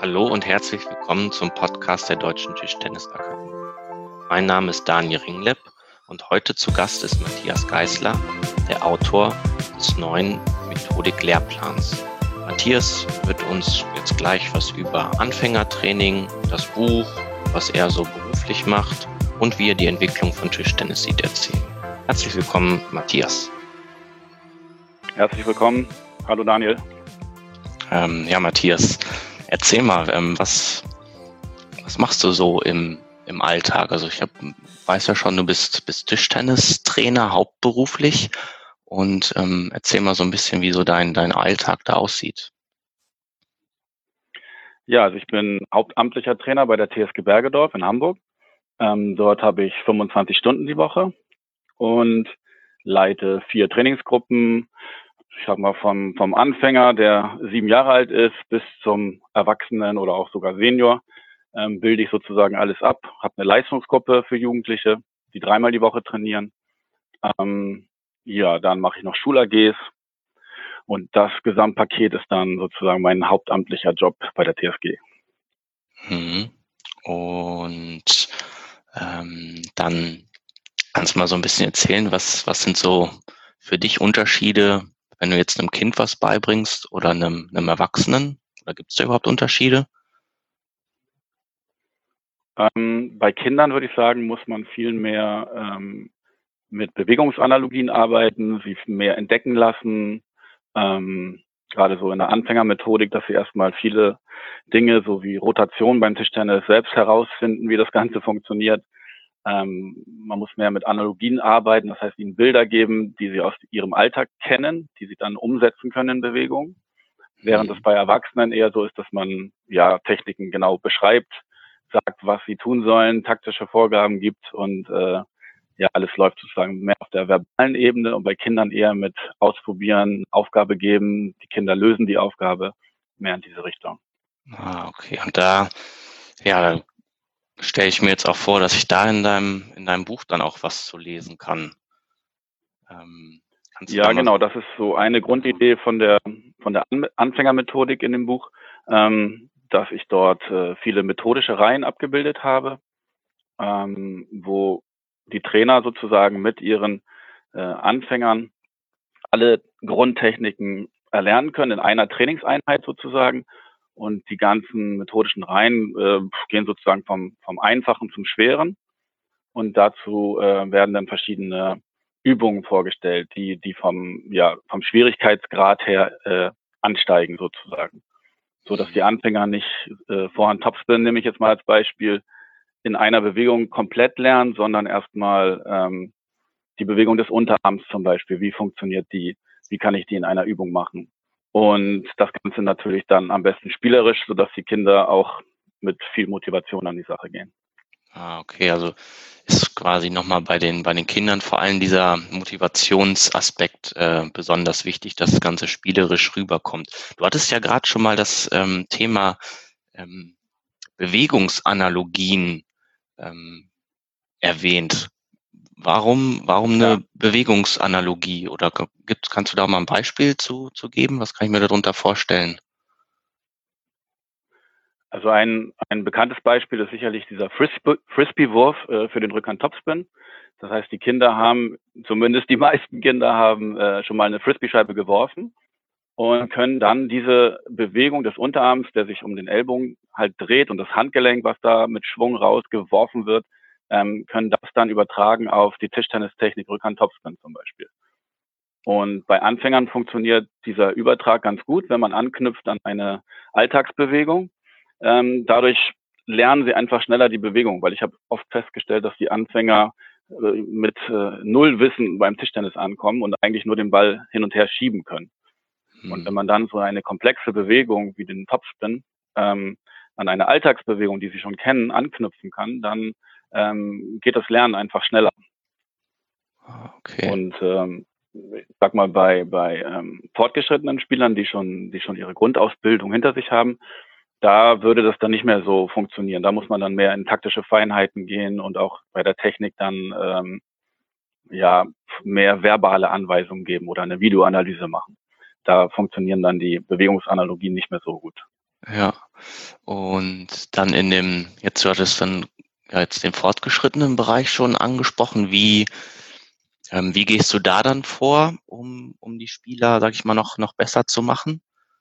Hallo und herzlich willkommen zum Podcast der Deutschen Tischtennisakademie. Mein Name ist Daniel Ringlepp und heute zu Gast ist Matthias Geisler, der Autor des neuen Methodik-Lehrplans. Matthias wird uns jetzt gleich was über Anfängertraining, das Buch, was er so beruflich macht und wie er die Entwicklung von Tischtennis sieht, erzählen. Herzlich willkommen, Matthias. Herzlich willkommen. Hallo Daniel. Matthias, erzähl mal, was machst du so im Alltag? Also ich weiß ja schon, du bist Tischtennistrainer hauptberuflich und erzähl mal so ein bisschen, wie so dein Alltag da aussieht. Ja, also ich bin hauptamtlicher Trainer bei der TSG Bergedorf in Hamburg. Dort habe ich 25 Stunden die Woche und leite 4 Trainingsgruppen. Ich sag mal vom Anfänger, der 7 Jahre alt ist, bis zum Erwachsenen oder auch sogar Senior, bilde ich sozusagen alles ab. Habe eine Leistungsgruppe für Jugendliche, die 3-mal die Woche trainieren. Dann mache ich noch Schul-AGs und das Gesamtpaket ist dann sozusagen mein hauptamtlicher Job bei der TSG. Und dann kannst du mal so ein bisschen erzählen, was sind so für dich Unterschiede, wenn du jetzt einem Kind was beibringst oder einem Erwachsenen? Oder gibt es da überhaupt Unterschiede? Bei Kindern würde ich sagen, muss man viel mehr mit Bewegungsanalogien arbeiten, sie mehr entdecken lassen, gerade so in der Anfängermethodik, dass sie erstmal viele Dinge, so wie Rotation beim Tischtennis, selbst herausfinden, wie das Ganze funktioniert. Man muss mehr mit Analogien arbeiten, das heißt ihnen Bilder geben, die sie aus ihrem Alltag kennen, die sie dann umsetzen können in Bewegung. Während es bei Erwachsenen eher so ist, dass man Techniken genau beschreibt, sagt, was sie tun sollen, taktische Vorgaben gibt und alles läuft sozusagen mehr auf der verbalen Ebene und bei Kindern eher mit Ausprobieren, Aufgabe geben, die Kinder lösen die Aufgabe, mehr in diese Richtung. Okay. Und da stelle ich mir jetzt auch vor, dass ich da in deinem Buch dann auch was zu lesen kann. Genau, das ist so eine Grundidee von der Anfängermethodik in dem Buch, dass ich dort viele methodische Reihen abgebildet habe, wo die Trainer sozusagen mit ihren Anfängern alle Grundtechniken erlernen können in einer Trainingseinheit sozusagen. Und die ganzen methodischen Reihen gehen sozusagen vom Einfachen zum Schweren. Und dazu werden dann verschiedene Übungen vorgestellt, die vom Schwierigkeitsgrad her ansteigen sozusagen. So dass die Anfänger nicht Vorhand Topspin, nehme ich jetzt mal als Beispiel, in einer Bewegung komplett lernen, sondern erstmal die Bewegung des Unterarms zum Beispiel. Wie funktioniert die? Wie kann ich die in einer Übung machen? Und das Ganze natürlich dann am besten spielerisch, sodass die Kinder auch mit viel Motivation an die Sache gehen. Okay, also ist quasi nochmal bei den Kindern vor allem dieser Motivationsaspekt besonders wichtig, dass das Ganze spielerisch rüberkommt. Du hattest ja gerade schon mal das Thema Bewegungsanalogien erwähnt. Warum eine Bewegungsanalogie? Oder kannst du da mal ein Beispiel zu geben? Was kann ich mir darunter vorstellen? Also ein bekanntes Beispiel ist sicherlich dieser Frisbee-Wurf für den Rückhand-Topspin. Das heißt, die Kinder haben, zumindest die meisten Kinder haben schon mal eine Frisbee-Scheibe geworfen und können dann diese Bewegung des Unterarms, der sich um den Ellbogen halt dreht und das Handgelenk, was da mit Schwung rausgeworfen wird, können das dann übertragen auf die Tischtennistechnik Rückhand-Topspin zum Beispiel. Und bei Anfängern funktioniert dieser Übertrag ganz gut, wenn man anknüpft an eine Alltagsbewegung. Dadurch lernen sie einfach schneller die Bewegung, weil ich habe oft festgestellt, dass die Anfänger mit null Wissen beim Tischtennis ankommen und eigentlich nur den Ball hin und her schieben können. Und wenn man dann so eine komplexe Bewegung wie den Topspin an eine Alltagsbewegung, die sie schon kennen, anknüpfen kann, dann geht das Lernen einfach schneller. Okay. Und ich sag mal, bei fortgeschrittenen Spielern, die schon ihre Grundausbildung hinter sich haben, da würde das dann nicht mehr so funktionieren. Da muss man dann mehr in taktische Feinheiten gehen und auch bei der Technik dann mehr verbale Anweisungen geben oder eine Videoanalyse machen. Da funktionieren dann die Bewegungsanalogien nicht mehr so gut. Ja. Und dann du hattest dann ja jetzt den fortgeschrittenen Bereich schon angesprochen. Wie gehst du da dann vor, um die Spieler, sag ich mal, noch besser zu machen?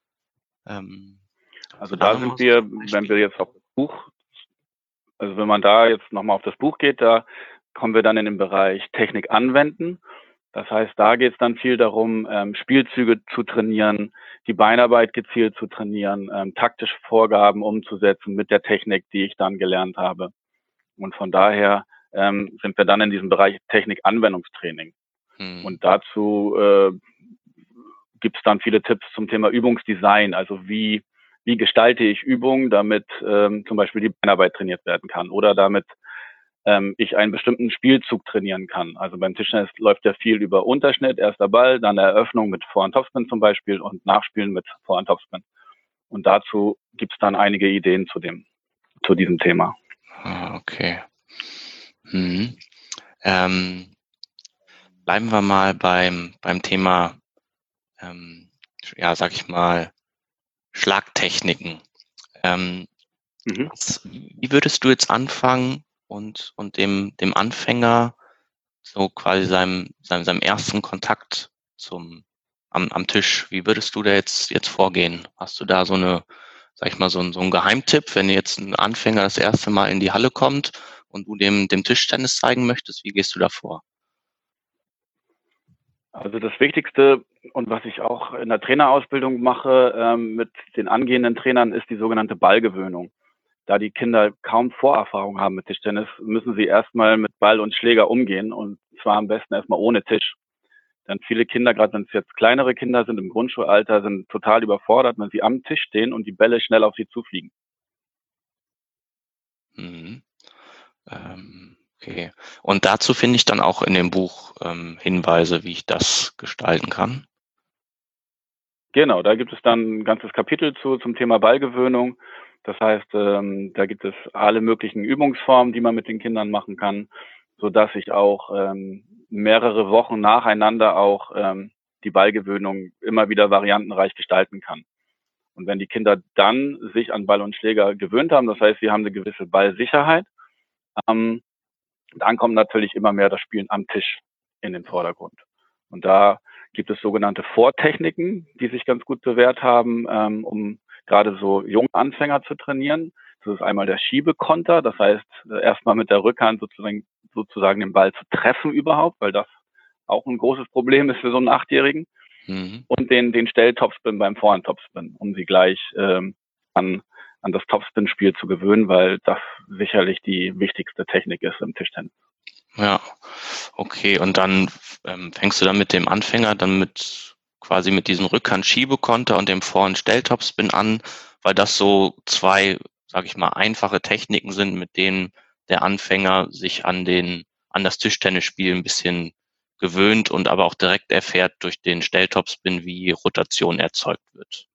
Kannst Also du da da nochmal sind so wir, ein wenn wir Beispiel? jetzt auf das Buch, also wenn man da jetzt nochmal auf das Buch geht, da kommen wir dann in den Bereich Technik anwenden. Das heißt, da geht es dann viel darum, Spielzüge zu trainieren, die Beinarbeit gezielt zu trainieren, taktische Vorgaben umzusetzen mit der Technik, die ich dann gelernt habe. Und von daher sind wir dann in diesem Bereich Technik-Anwendungstraining. Mhm. Und dazu gibt es dann viele Tipps zum Thema Übungsdesign, also wie gestalte ich Übungen, damit zum Beispiel die Beinarbeit trainiert werden kann oder damit ich einen bestimmten Spielzug trainieren kann. Also beim Tischtennis läuft ja viel über Unterschnitt, erster Ball, dann Eröffnung mit Vorhand-Topspin zum Beispiel und Nachspielen mit Vorhand-Topspin. Und dazu gibt es dann einige Ideen zu diesem Thema. Ah, okay. Mhm. Ähm, Bleiben wir mal beim Thema, ähm, ja, sag ich mal, Schlagtechniken. Ähm, Mhm. wie würdest du jetzt anfangen und dem Anfänger so quasi seinem ersten Kontakt am Tisch, wie würdest du da jetzt vorgehen? Hast du da sag ich mal, so ein Geheimtipp, wenn jetzt ein Anfänger das erste Mal in die Halle kommt und du dem Tischtennis zeigen möchtest, wie gehst du da vor? Also das Wichtigste und was ich auch in der Trainerausbildung mache mit den angehenden Trainern, ist die sogenannte Ballgewöhnung. Da die Kinder kaum Vorerfahrung haben mit Tischtennis, müssen sie erstmal mit Ball und Schläger umgehen und zwar am besten erstmal ohne Tisch. Denn viele Kinder, gerade wenn es jetzt kleinere Kinder sind im Grundschulalter, sind total überfordert, wenn sie am Tisch stehen und die Bälle schnell auf sie zufliegen. Mhm. Okay. Und dazu finde ich dann auch in dem Buch Hinweise, wie ich das gestalten kann. Genau, da gibt es dann ein ganzes Kapitel zum Thema Ballgewöhnung. Das heißt, da gibt es alle möglichen Übungsformen, die man mit den Kindern machen kann, sodass ich auch mehrere Wochen nacheinander auch die Ballgewöhnung immer wieder variantenreich gestalten kann. Und wenn die Kinder dann sich an Ball und Schläger gewöhnt haben, das heißt, sie haben eine gewisse Ballsicherheit, ähm, dann kommt natürlich immer mehr das Spielen am Tisch in den Vordergrund. Und da gibt es sogenannte Vortechniken, die sich ganz gut bewährt haben, um gerade so junge Anfänger zu trainieren. Das ist einmal der Schiebekonter, das heißt, erstmal mit der Rückhand sozusagen den Ball zu treffen überhaupt, weil das auch ein großes Problem ist für so einen Achtjährigen. Mhm. Und den Stelltopspin beim Vorhand-Topspin, um sie gleich an, an das Topspin-Spiel zu gewöhnen, weil das sicherlich die wichtigste Technik ist im Tischtennis. Ja, okay. Und dann fängst du dann mit dem Anfänger dann quasi mit diesem Rückhand-Schiebekonter und dem Vorhand-Stelltopspin an, weil das so zwei, sage ich mal, einfache Techniken sind, mit denen der Anfänger sich an das Tischtennisspiel ein bisschen gewöhnt und aber auch direkt erfährt durch den Stelltopspin, wie Rotation erzeugt wird.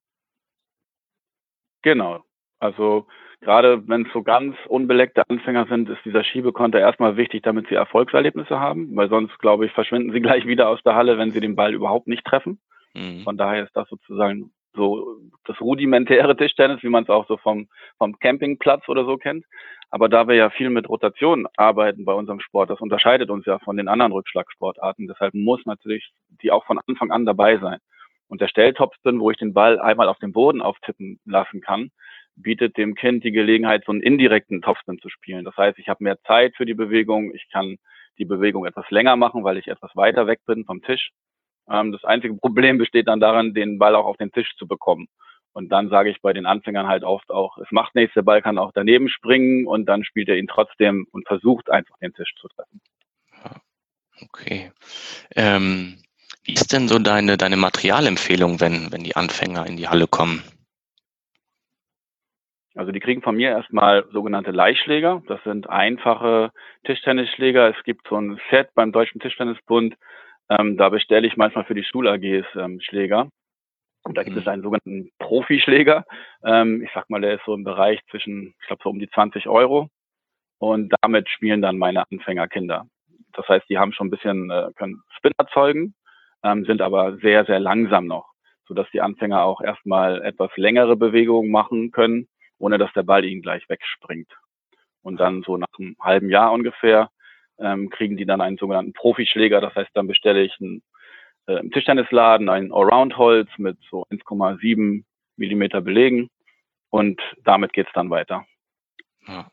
Genau. Also gerade wenn es so ganz unbeleckte Anfänger sind, ist dieser Schiebekonter erstmal wichtig, damit sie Erfolgserlebnisse haben, weil sonst, glaube ich, verschwinden sie gleich wieder aus der Halle, wenn sie den Ball überhaupt nicht treffen. Mhm. Von daher ist das sozusagen so das rudimentäre Tischtennis, wie man es auch so vom Campingplatz oder so kennt. Aber da wir ja viel mit Rotation arbeiten bei unserem Sport, das unterscheidet uns ja von den anderen Rückschlagsportarten. Deshalb muss natürlich die auch von Anfang an dabei sein. Und der Stelltopspin, wo ich den Ball einmal auf den Boden auftippen lassen kann, bietet dem Kind die Gelegenheit, so einen indirekten Topspin zu spielen. Das heißt, ich habe mehr Zeit für die Bewegung, ich kann die Bewegung etwas länger machen, weil ich etwas weiter weg bin vom Tisch. Das einzige Problem besteht dann daran, den Ball auch auf den Tisch zu bekommen. Und dann sage ich bei den Anfängern halt oft auch, es macht nichts, der Ball kann auch daneben springen und dann spielt er ihn trotzdem und versucht einfach den Tisch zu treffen. Ja, okay. Ähm, Wie ist denn so deine Materialempfehlung, wenn die Anfänger in die Halle kommen? Also die kriegen von mir erstmal sogenannte Leihschläger. Das sind einfache Tischtennisschläger. Es gibt so ein Set beim Deutschen Tischtennisbund. Da bestelle ich manchmal für die Schul-AGs Schläger. Und da gibt es Mhm. einen sogenannten Profischläger. Ich sag mal, der ist so im Bereich zwischen, ich glaube, so um die 20 Euro. Und damit spielen dann meine Anfängerkinder. Das heißt, die haben schon ein bisschen, können Spin erzeugen, sind aber sehr, sehr langsam noch, sodass die Anfänger auch erstmal etwas längere Bewegungen machen können, ohne dass der Ball ihnen gleich wegspringt. Und dann so nach einem halben Jahr ungefähr kriegen die dann einen sogenannten Profischläger. Das heißt, dann bestelle ich im Tischtennisladen ein Allround-Holz mit so 1,7 Millimeter Belegen und damit geht's dann weiter. Ja.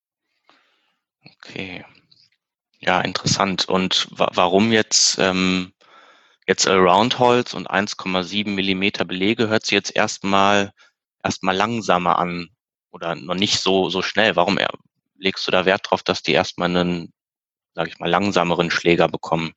Okay. Ja, interessant. Und warum jetzt Allround-Holz und 1,7 Millimeter Belege hört sich jetzt erstmal langsamer an oder noch nicht so schnell. Warum legst du da Wert drauf, dass die erstmal einen, sage ich mal, langsameren Schläger bekommen?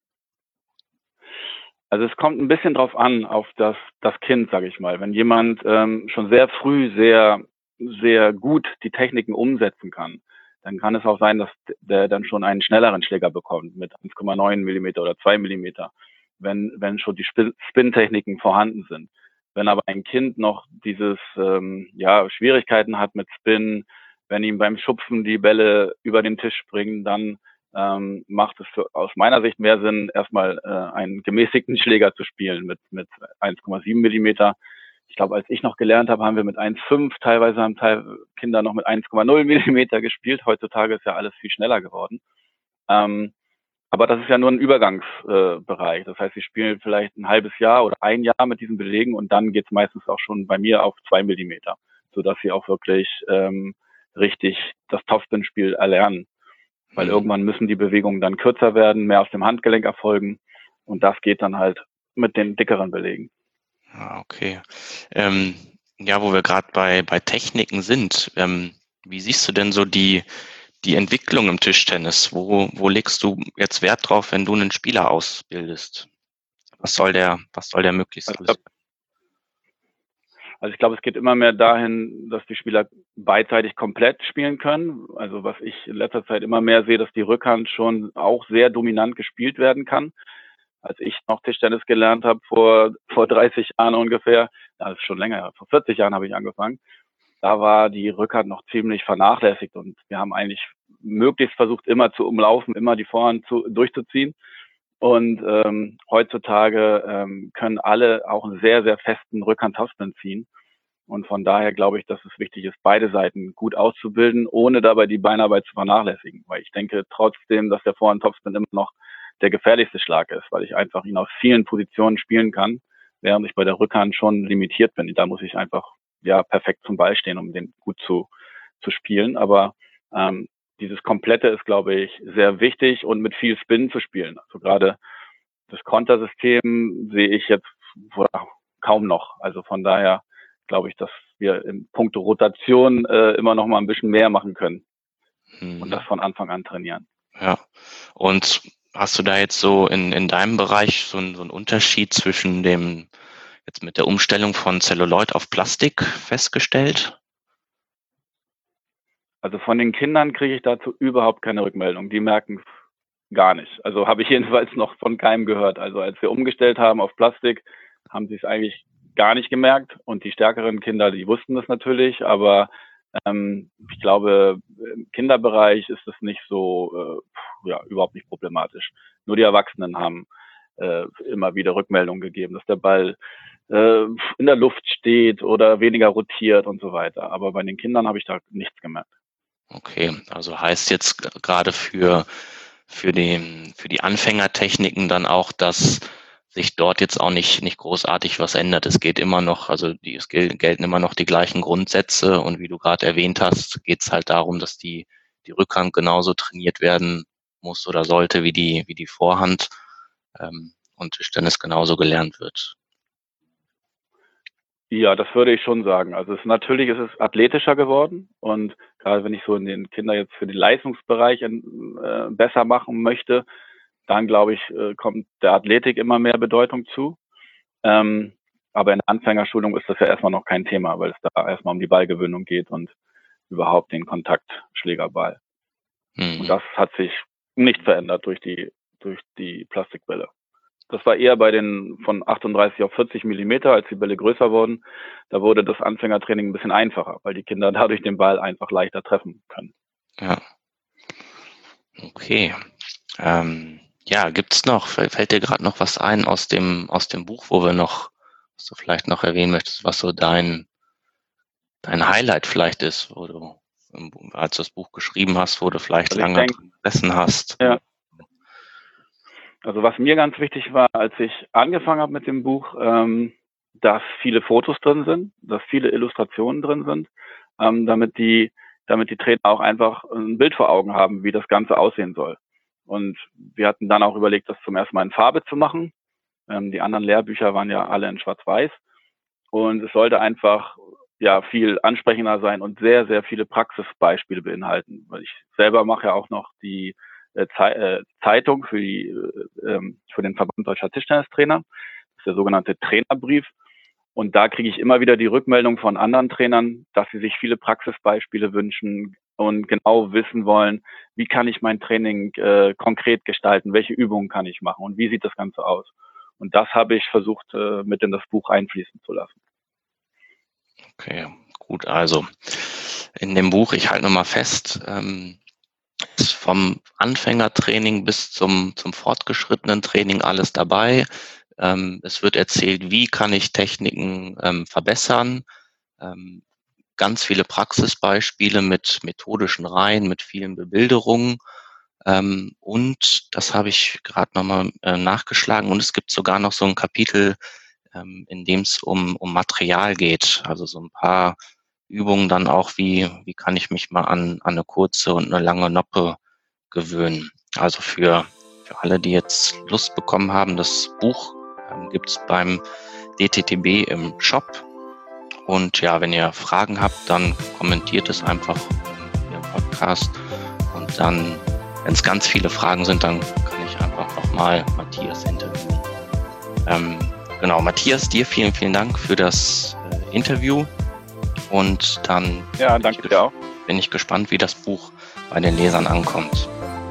Also es kommt ein bisschen drauf an, auf das Kind, sage ich mal. Wenn jemand schon sehr früh sehr, sehr gut die Techniken umsetzen kann, dann kann es auch sein, dass der dann schon einen schnelleren Schläger bekommt mit 1,9 Millimeter oder 2 Millimeter, wenn schon die Spin-Techniken vorhanden sind. Wenn aber ein Kind noch dieses Schwierigkeiten hat mit Spin, wenn ihm beim Schupfen die Bälle über den Tisch springen, dann macht es aus meiner Sicht mehr Sinn, erstmal einen gemäßigten Schläger zu spielen mit 1,7 Millimeter. Ich glaube, als ich noch gelernt habe, haben wir mit 1,5, teilweise haben Kinder noch mit 1,0 Millimeter gespielt. Heutzutage ist ja alles viel schneller geworden. Aber das ist ja nur ein Übergangsbereich. Das heißt, sie spielen vielleicht ein halbes Jahr oder ein Jahr mit diesen Belegen und dann geht es meistens auch schon bei mir auf 2 Millimeter, sodass sie auch wirklich richtig das Topspin-Spiel erlernen. Weil irgendwann müssen die Bewegungen dann kürzer werden, mehr aus dem Handgelenk erfolgen. Und das geht dann halt mit den dickeren Belegen. Ah, okay. Wo wir gerade bei Techniken sind, wie siehst du denn so die Entwicklung im Tischtennis? Wo legst du jetzt Wert drauf, wenn du einen Spieler ausbildest? Was soll der möglichst alles? Also ich glaube, es geht immer mehr dahin, dass die Spieler beidseitig komplett spielen können. Also was ich in letzter Zeit immer mehr sehe, dass die Rückhand schon auch sehr dominant gespielt werden kann. Als ich noch Tischtennis gelernt habe, vor 30 Jahren ungefähr, das ist schon länger, vor 40 Jahren habe ich angefangen, da war die Rückhand noch ziemlich vernachlässigt und wir haben eigentlich möglichst versucht, immer zu umlaufen, immer die Vorhand durchzuziehen. Und heutzutage können alle auch einen sehr, sehr festen Rückhand-Topspin ziehen. Und von daher glaube ich, dass es wichtig ist, beide Seiten gut auszubilden, ohne dabei die Beinarbeit zu vernachlässigen. Weil ich denke trotzdem, dass der Vorhand-Topspin immer noch der gefährlichste Schlag ist, weil ich einfach ihn aus vielen Positionen spielen kann, während ich bei der Rückhand schon limitiert bin. Da muss ich einfach perfekt zum Ball stehen, um den gut zu spielen. Aber dieses Komplette ist, glaube ich, sehr wichtig und mit viel Spin zu spielen. Also gerade das Kontersystem sehe ich jetzt kaum noch. Also von daher glaube ich, dass wir in puncto Rotation immer noch mal ein bisschen mehr machen können und das von Anfang an trainieren. Ja. Und hast du da jetzt so in deinem Bereich so einen Unterschied zwischen dem jetzt mit der Umstellung von Celluloid auf Plastik festgestellt? Also von den Kindern kriege ich dazu überhaupt keine Rückmeldung. Die merken es gar nicht. Also habe ich jedenfalls noch von keinem gehört. Also als wir umgestellt haben auf Plastik, haben sie es eigentlich gar nicht gemerkt. Und die stärkeren Kinder, die wussten das natürlich. Aber ich glaube, im Kinderbereich ist es nicht so, überhaupt nicht problematisch. Nur die Erwachsenen haben immer wieder Rückmeldungen gegeben, dass der Ball in der Luft steht oder weniger rotiert und so weiter. Aber bei den Kindern habe ich da nichts gemerkt. Okay, also heißt jetzt gerade für die Anfängertechniken dann auch, dass sich dort jetzt auch nicht großartig was ändert. Es geht immer noch, es gelten immer noch die gleichen Grundsätze und wie du gerade erwähnt hast, geht es halt darum, dass die Rückhand genauso trainiert werden muss oder sollte wie die Vorhand und Tischtennis genauso gelernt wird. Ja, das würde ich schon sagen. Also natürlich ist es athletischer geworden und gerade wenn ich so in den Kinder jetzt für den Leistungsbereich besser machen möchte, dann glaube ich, kommt der Athletik immer mehr Bedeutung zu. Aber in der Anfängerschulung ist das ja erstmal noch kein Thema, weil es da erstmal um die Ballgewöhnung geht und überhaupt den Kontaktschlägerball. Und das hat sich nicht verändert durch die Plastikbälle. Das war eher bei den von 38 auf 40 Millimeter, als die Bälle größer wurden. Da wurde das Anfängertraining ein bisschen einfacher, weil die Kinder dadurch den Ball einfach leichter treffen können. Ja. Okay. Gibt's noch, fällt dir gerade noch was ein aus dem Buch, wo wir noch was du vielleicht noch erwähnen möchtest, was so dein Highlight vielleicht ist, wo du, als du das Buch geschrieben hast, wo du vielleicht Also ich lange denke, dran gesessen hast. ja, also was mir ganz wichtig war, als ich angefangen habe mit dem Buch, dass viele Fotos drin sind, dass viele Illustrationen drin sind, damit die Trainer auch einfach ein Bild vor Augen haben, wie das Ganze aussehen soll. Und wir hatten dann auch überlegt, das zum ersten Mal in Farbe zu machen. Die anderen Lehrbücher waren ja alle in Schwarz-Weiß. Und es sollte einfach ja viel ansprechender sein und sehr, sehr viele Praxisbeispiele beinhalten. Weil ich selber mache ja auch noch die Zeitung für den Verband Deutscher Tischtennistrainer. Das ist der sogenannte Trainerbrief. Und da kriege ich immer wieder die Rückmeldung von anderen Trainern, dass sie sich viele Praxisbeispiele wünschen und genau wissen wollen, wie kann ich mein Training konkret gestalten, welche Übungen kann ich machen und wie sieht das Ganze aus. Und das habe ich versucht, mit in das Buch einfließen zu lassen. Okay, gut. Also in dem Buch, ich halte nochmal fest, ist vom Anfängertraining bis zum fortgeschrittenen Training alles dabei. Es wird erzählt, wie kann ich Techniken verbessern. Ganz viele Praxisbeispiele mit methodischen Reihen, mit vielen Bebilderungen. Und das habe ich gerade nochmal nachgeschlagen. Und es gibt sogar noch so ein Kapitel, in dem es um Material geht. Also so ein paar Übungen dann auch, wie kann ich mich mal an eine kurze und eine lange Noppe gewöhnen. Also für alle, die jetzt Lust bekommen haben, das Buch gibt es beim DTTB im Shop. Und ja, wenn ihr Fragen habt, dann kommentiert es einfach im Podcast. Und dann, wenn es ganz viele Fragen sind, dann kann ich einfach nochmal Matthias interviewen. Genau, Matthias, dir vielen, vielen Dank für das Interview. Und dann danke dir auch. Bin ich gespannt, wie das Buch bei den Lesern ankommt.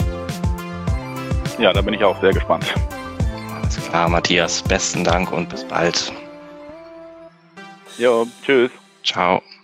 Ja, da bin ich auch sehr gespannt. Alles klar, Matthias, besten Dank und bis bald. Jo, tschüss. Ciao.